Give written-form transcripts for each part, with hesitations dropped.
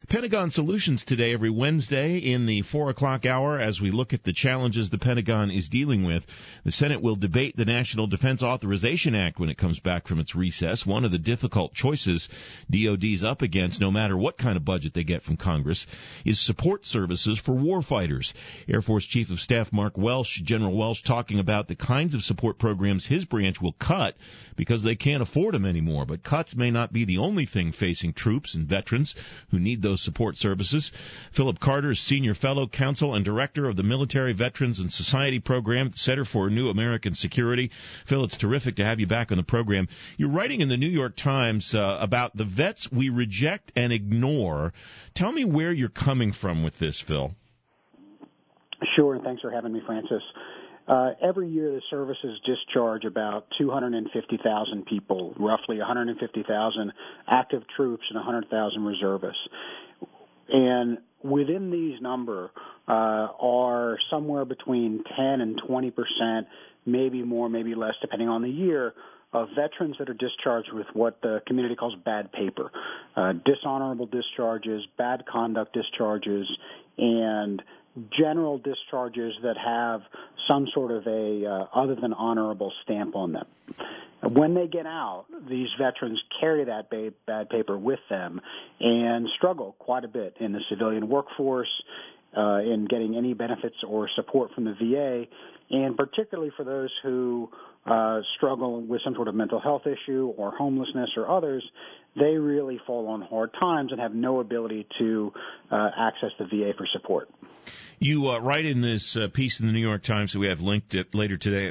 Pentagon Solutions today, every Wednesday in the 4 o'clock hour, as we look at the challenges the Pentagon is dealing with. The Senate will debate the National Defense Authorization Act when it comes back from its recess. One of the difficult choices DOD's up against, no matter what kind of budget they get from Congress, is support services for warfighters. Air Force Chief of Staff Mark Welsh, General Welsh, talking about the kinds of support programs his branch will cut because they can't afford them anymore. But cuts may not be the only thing facing troops and veterans who need those support services. Philip Carter is Senior Fellow, Counsel, and Director of the Military Veterans and Society Program at the Center for New American Security. Phil, it's terrific to have you back on the program. You're writing in the New York Times about the vets we reject and ignore. Tell me where you're coming from with this, Phil. Sure, and thanks for having me, Francis. Every year the services discharge about 250,000 people, roughly 150,000 active troops and 100,000 reservists. And within these number are somewhere between 10 and 20%, maybe more, maybe less, depending on the year, of veterans that are discharged with what the community calls bad paper, dishonorable discharges, bad conduct discharges, and general discharges that have some sort of a other than honorable stamp on them. When they get out, these veterans carry that bad paper with them and struggle quite a bit in the civilian workforce, in getting any benefits or support from the VA, and particularly for those who struggle with some sort of mental health issue or homelessness or others, they really fall on hard times and have no ability to access the VA for support. You write in this piece in the New York Times that we have linked later today at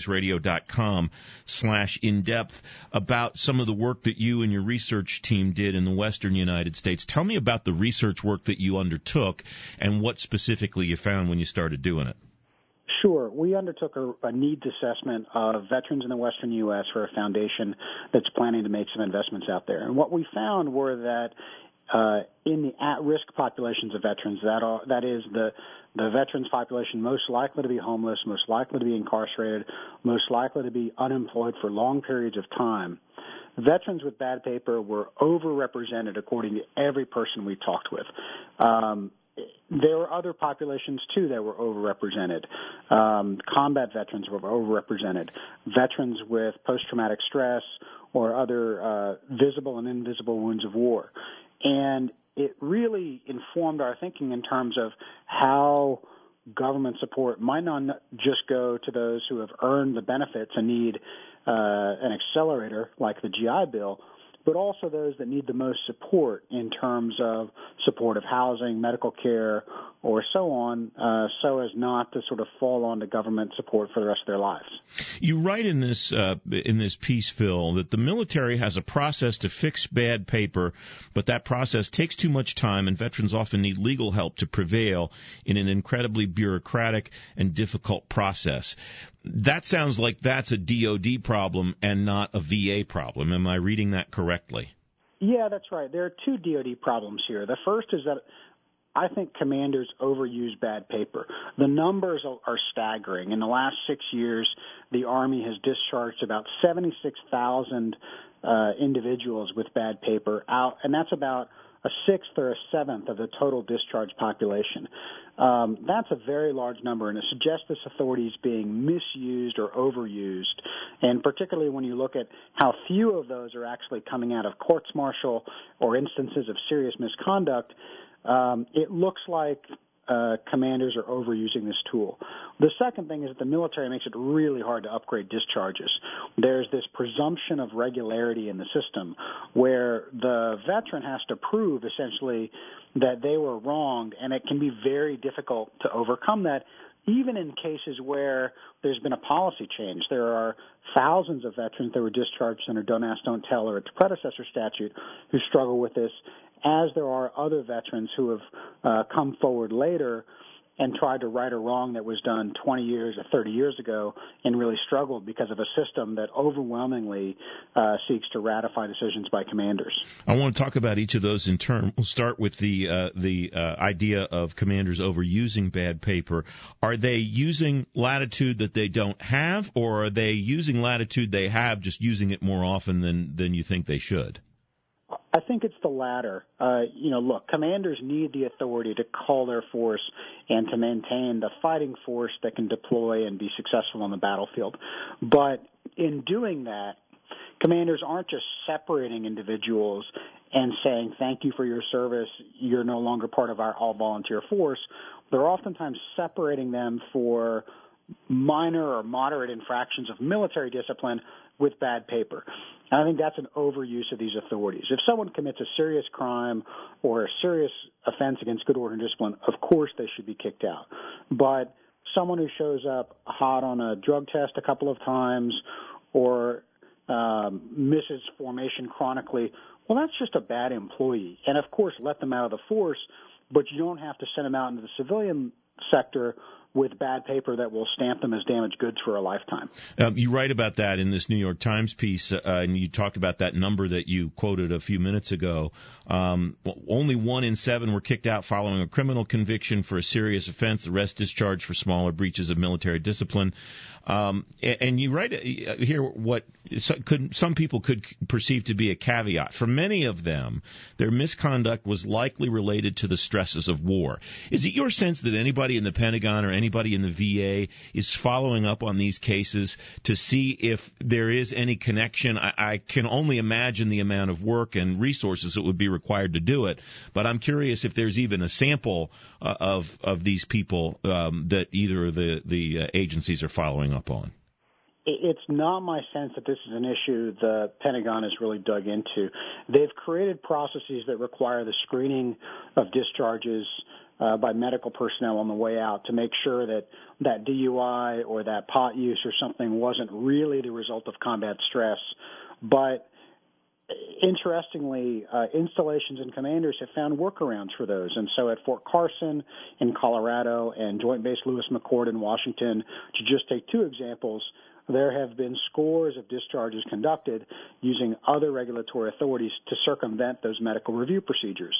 federalnewsradio.com/in-depth about some of the work that you and your research team did in the western United States. Tell me about the research work that you undertook and what specifically you found when you started doing it. Sure. We undertook a needs assessment of veterans in the western U.S. for a foundation that's planning to make some investments out there. And what we found were that in the at-risk populations of veterans, that is the veterans population most likely to be homeless, most likely to be incarcerated, most likely to be unemployed for long periods of time, veterans with bad paper were overrepresented according to every person we talked with. There were other populations, too, that were overrepresented. Combat veterans were overrepresented. Veterans with post-traumatic stress or other visible and invisible wounds of war. And it really informed our thinking in terms of how government support might not just go to those who have earned the benefits and need an accelerator like the GI Bill, but also those that need the most support in terms of supportive housing, medical care, or so on, so as not to sort of fall onto government support for the rest of their lives. You write in this piece, Phil, that the military has a process to fix bad paper, but that process takes too much time, and veterans often need legal help to prevail in an incredibly bureaucratic and difficult process. That sounds like that's a DOD problem and not a VA problem. Am I reading that correctly? Yeah, that's right. There are two DOD problems here. The first is that I think commanders overuse bad paper. The numbers are staggering. In the last 6 years, the Army has discharged about 76,000 individuals with bad paper out, and that's about a sixth or a seventh of the total discharge population. That's a very large number, and it suggests this authority is being misused or overused, and particularly when you look at how few of those are actually coming out of courts-martial or instances of serious misconduct, it looks like commanders are overusing this tool. The second thing is that the military makes it really hard to upgrade discharges. There's this presumption of regularity in the system where the veteran has to prove essentially that they were wronged, and it can be very difficult to overcome that, even in cases where there's been a policy change. There are thousands of veterans that were discharged under Don't Ask, Don't Tell or its predecessor statute who struggle with this, as there are other veterans who have come forward later and tried to right a wrong that was done 20 years or 30 years ago and really struggled because of a system that overwhelmingly seeks to ratify decisions by commanders. I want to talk about each of those in turn. We'll start with the idea of commanders overusing bad paper. Are they using latitude that they don't have, or are they using latitude they have, just using it more often than you think they should? I think it's the latter. Look, commanders need the authority to call their force and to maintain the fighting force that can deploy and be successful on the battlefield. But in doing that, commanders aren't just separating individuals and saying, thank you for your service, you're no longer part of our all-volunteer force. They're oftentimes separating them for minor or moderate infractions of military discipline with bad paper. And I think that's an overuse of these authorities. If someone commits a serious crime or a serious offense against good order and discipline, of course they should be kicked out. But someone who shows up hot on a drug test a couple of times or misses formation chronically, well, that's just a bad employee. And, of course, let them out of the force, but you don't have to send them out into the civilian sector with bad paper that will stamp them as damaged goods for a lifetime. You write about that in this New York Times piece, and you talk about that number that you quoted a few minutes ago. Only 1 in 7 were kicked out following a criminal conviction for a serious offense, the rest discharged for smaller breaches of military discipline. And you write here what some people could perceive to be a caveat. For many of them, their misconduct was likely related to the stresses of war. Is it your sense that anybody in the Pentagon or anybody in the VA is following up on these cases to see if there is any connection? I can only imagine the amount of work and resources that would be required to do it, but I'm curious if there's even a sample of these people that either of the agencies are following up on. It's not my sense that this is an issue the Pentagon has really dug into. They've created processes that require the screening of discharges by medical personnel on the way out to make sure that that DUI or that pot use or something wasn't really the result of combat stress. But interestingly, installations and commanders have found workarounds for those. And so at Fort Carson in Colorado and Joint Base Lewis McChord in Washington, to just take two examples, there have been scores of discharges conducted using other regulatory authorities to circumvent those medical review procedures.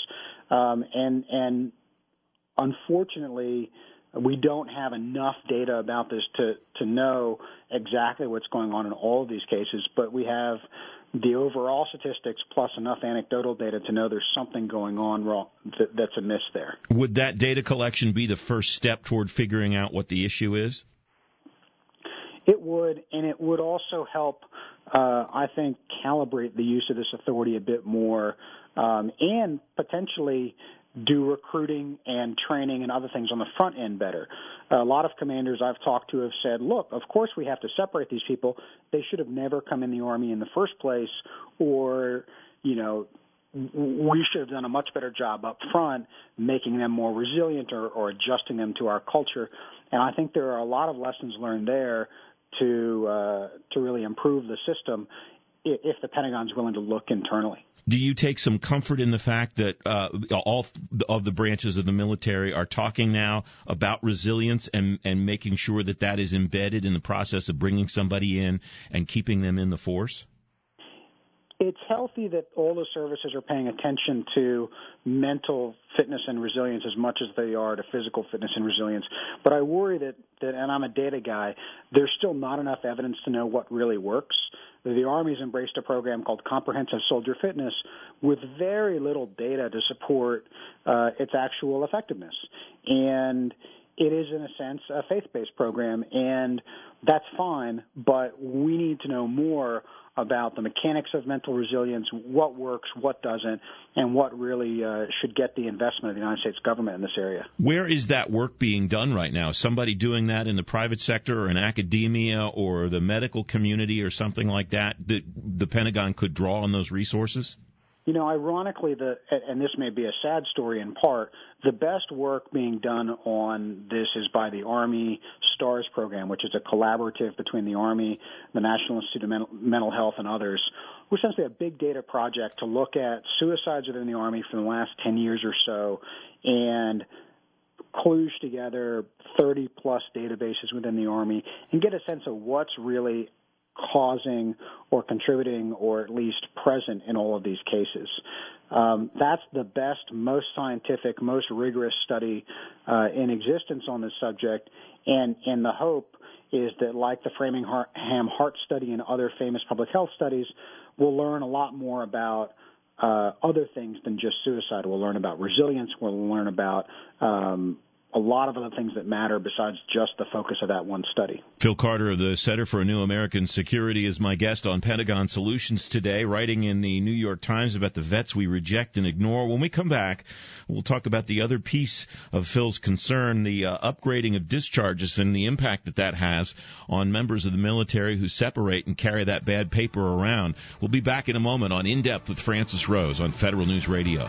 And unfortunately, we don't have enough data about this to know exactly what's going on in all of these cases, but we have the overall statistics plus enough anecdotal data to know there's something going on wrong that's amiss there. Would that data collection be the first step toward figuring out what the issue is? It would, and it would also help, I think, calibrate the use of this authority a bit more and potentially do recruiting and training and other things on the front end better. A lot of commanders I've talked to have said, look, of course we have to separate these people. They should have never come in the Army in the first place, or, you know, we should have done a much better job up front making them more resilient or adjusting them to our culture. And I think there are a lot of lessons learned there to really improve the system if the Pentagon's willing to look internally. Do you take some comfort in the fact that all of the branches of the military are talking now about resilience and making sure that that is embedded in the process of bringing somebody in and keeping them in the force? It's healthy that all the services are paying attention to mental fitness and resilience as much as they are to physical fitness and resilience. But I worry that, and I'm a data guy, there's still not enough evidence to know what really works. The Army's embraced a program called Comprehensive Soldier Fitness with very little data to support its actual effectiveness. And it is, in a sense, a faith-based program, and that's fine, but we need to know more about the mechanics of mental resilience, what works, what doesn't, and what really should get the investment of the United States government in this area. Where is that work being done right now? Somebody doing that in the private sector or in academia or the medical community or something like that the Pentagon could draw on those resources? You know, ironically, and this may be a sad story in part, the best work being done on this is by the Army STARS program, which is a collaborative between the Army, the National Institute of Mental Health, and others. We're essentially a big data project to look at suicides within the Army for the last 10 years or so and kludge together 30-plus databases within the Army and get a sense of what's really causing or contributing or at least present in all of these cases. That's the best, most scientific, most rigorous study in existence on this subject, and the hope is that, like the Framingham Heart Study and other famous public health studies, we'll learn a lot more about other things than just suicide. We'll learn about resilience. We'll learn about a lot of other things that matter besides just the focus of that one study. Phil Carter of the Center for a New American Security is my guest on Pentagon Solutions today, writing in the New York Times about the vets we reject and ignore. When we come back, we'll talk about the other piece of Phil's concern, the upgrading of discharges and the impact that that has on members of the military who separate and carry that bad paper around. We'll be back in a moment on In Depth with Francis Rose on Federal News Radio.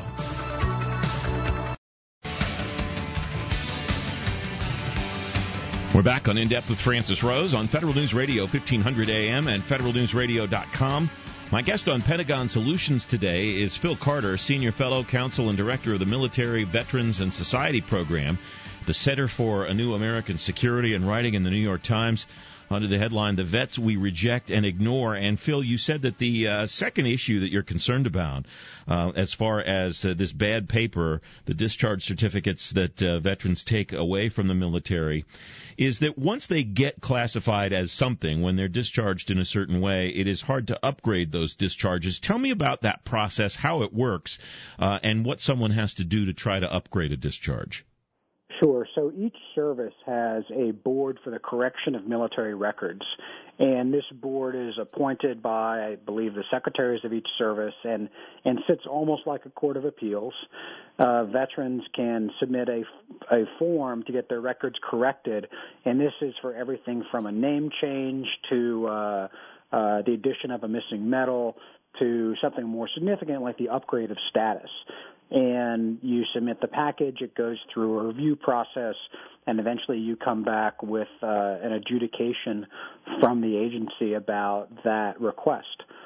We're back on In Depth with Francis Rose on Federal News Radio, 1500 AM and federalnewsradio.com. My guest on Pentagon Solutions today is Phil Carter, Senior Fellow, Counsel, and Director of the Military, Veterans, and Society Program, the Center for a New American Security, and writing in the New York Times under the headline, The Vets We Reject and Ignore. And, Phil, you said that the second issue that you're concerned about as far as this bad paper, the discharge certificates that veterans take away from the military, is that once they get classified as something, when they're discharged in a certain way, it is hard to upgrade those discharges. Tell me about that process, how it works, and what someone has to do to try to upgrade a discharge. Sure. So each service has a board for the correction of military records, and this board is appointed by, I believe, the secretaries of each service and sits almost like a court of appeals. Veterans can submit a form to get their records corrected, and this is for everything from a name change to the addition of a missing medal to something more significant like the upgrade of status. And you submit the package, it goes through a review process, and eventually you come back with an adjudication from the agency about that request.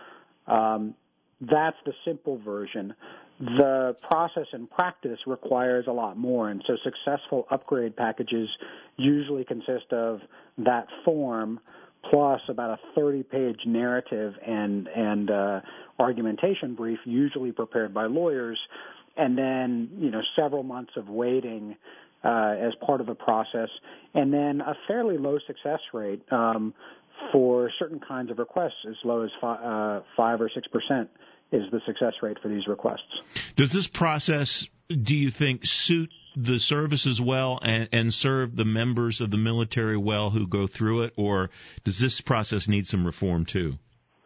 That's the simple version. The process in practice requires a lot more, and so successful upgrade packages usually consist of that form plus about a 30-page narrative and argumentation brief, usually prepared by lawyers, and then, several months of waiting as part of the process, and then a fairly low success rate for certain kinds of requests, as low as 5 or 6% is the success rate for these requests. Does this process, do you think, suit the services well and serve the members of the military well who go through it, or does this process need some reform too?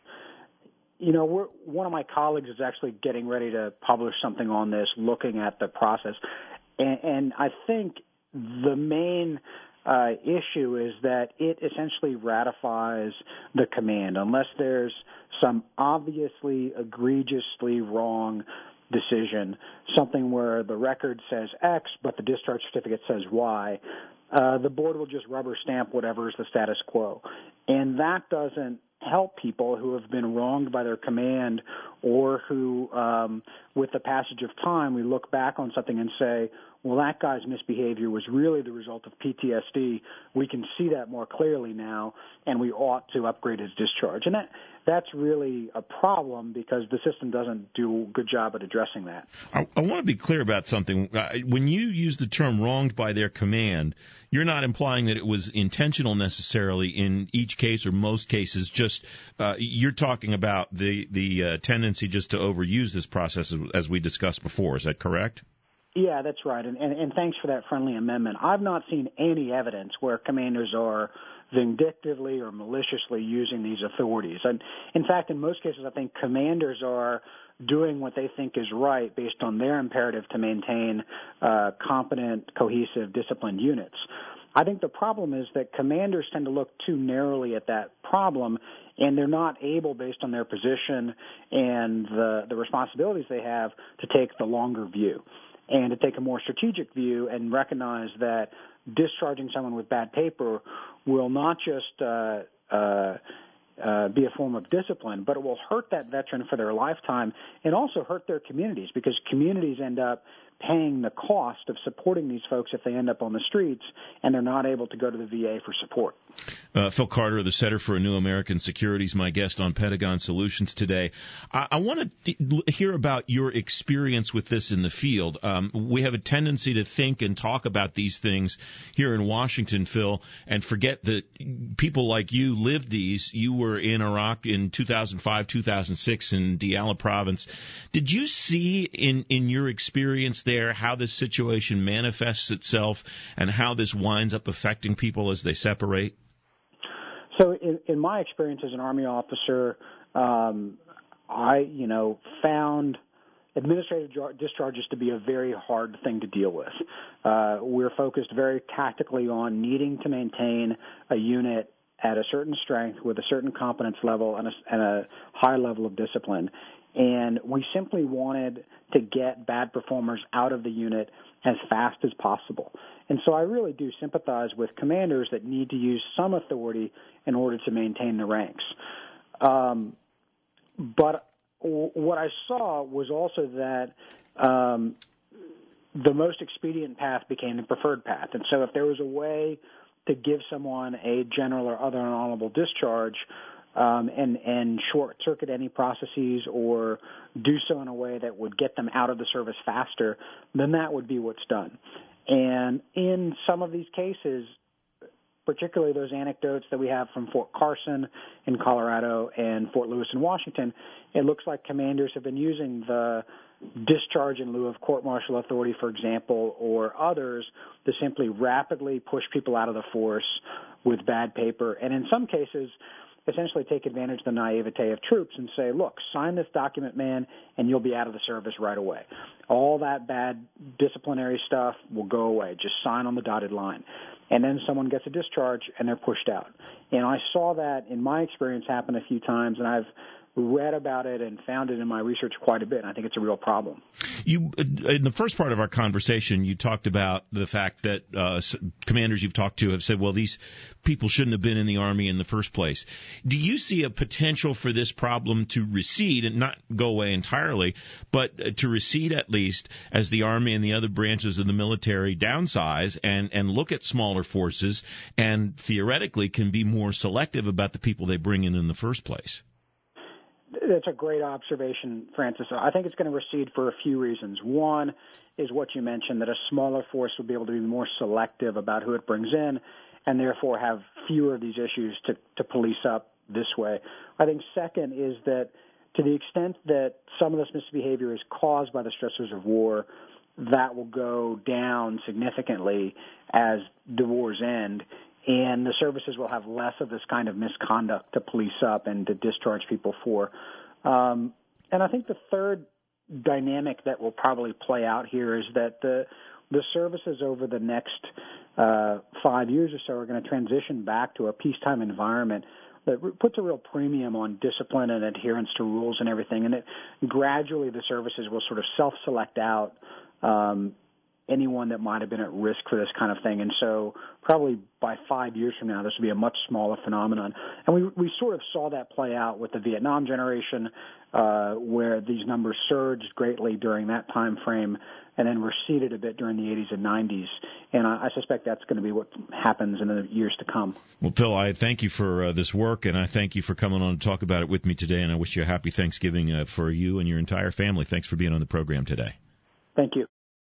One of my colleagues is actually getting ready to publish something on this, looking at the process. And I think the main issue is that it essentially ratifies the command. Unless there's some obviously egregiously wrong decision, something where the record says X but the discharge certificate says Y, the board will just rubber stamp whatever is the status quo. And that doesn't help people who have been wronged by their command, or who, with the passage of time, we look back on something and say, well, that guy's misbehavior was really the result of PTSD. We can see that more clearly now, and we ought to upgrade his discharge. And that's really a problem because the system doesn't do a good job at addressing that. I want to be clear about something. When you use the term wronged by their command, you're not implying that it was intentional necessarily in each case or most cases. Just you're talking about the tendency just to overuse this process, as we discussed before. Is that correct? Yeah, that's right. And thanks for that friendly amendment. I've not seen any evidence where commanders are vindictively or maliciously using these authorities. And in fact, in most cases, I think commanders are doing what they think is right based on their imperative to maintain competent, cohesive, disciplined units. I think the problem is that commanders tend to look too narrowly at that problem, and they're not able, based on their position and the responsibilities they have, to take the longer view and to take a more strategic view and recognize that discharging someone with bad paper will not just be a form of discipline, but it will hurt that veteran for their lifetime and also hurt their communities, because communities end up paying the cost of supporting these folks if they end up on the streets and they're not able to go to the VA for support. Phil Carter of the Center for a New American Security is my guest on Pentagon Solutions today. I want to hear about your experience with this in the field. We have a tendency to think and talk about these things here in Washington, Phil, and forget that people like you lived these. You were in Iraq in 2005, 2006 in Diyala province. Did you see in your experience there how this situation manifests itself and how this winds up affecting people as they separate? So in my experience as an Army officer, I found administrative discharges to be a very hard thing to deal with. We're focused very tactically on needing to maintain a unit at a certain strength with a certain competence level and a high level of discipline. And we simply wanted to get bad performers out of the unit as fast as possible. And so I really do sympathize with commanders that need to use some authority in order to maintain the ranks. But what I saw was also that the most expedient path became the preferred path. And so if there was a way to give someone a general or other honorable discharge and short-circuit any processes or do so in a way that would get them out of the service faster, then that would be what's done. And in some of these cases, particularly those anecdotes that we have from Fort Carson in Colorado and Fort Lewis in Washington, it looks like commanders have been using the discharge in lieu of court-martial authority, for example, or others to simply rapidly push people out of the force with bad paper. And in some cases, essentially take advantage of the naivete of troops and say, look, sign this document, man, and you'll be out of the service right away. All that bad disciplinary stuff will go away. Just sign on the dotted line. And then someone gets a discharge and they're pushed out. And I saw that in my experience happen a few times, and I've read about it and found it in my research quite a bit. I think it's a real problem. You, in the first part of our conversation, you talked about the fact that commanders you've talked to have said, well, these people shouldn't have been in the Army in the first place. Do you see a potential for this problem to recede, and not go away entirely, but to recede at least as the Army and the other branches of the military downsize and look at smaller forces and theoretically can be more selective about the people they bring in the first place? That's a great observation, Francis. I think it's going to recede for a few reasons. One is what you mentioned, that a smaller force would be able to be more selective about who it brings in and therefore have fewer of these issues to police up this way. I think second is that to the extent that some of this misbehavior is caused by the stressors of war, that will go down significantly as the wars end. And the services will have less of this kind of misconduct to police up and to discharge people for. And I think the third dynamic that will probably play out here is that the services over the next 5 years or so are going to transition back to a peacetime environment that puts a real premium on discipline and adherence to rules and everything. And that gradually the services will sort of self-select out anyone that might have been at risk for this kind of thing. And so probably by 5 years from now, this will be a much smaller phenomenon. And we sort of saw that play out with the Vietnam generation, where these numbers surged greatly during that time frame and then receded a bit during the 80s and 90s. And I suspect that's going to be what happens in the years to come. Well, Phil, I thank you for this work, and I thank you for coming on to talk about it with me today, and I wish you a happy Thanksgiving for you and your entire family. Thanks for being on the program today. Thank you.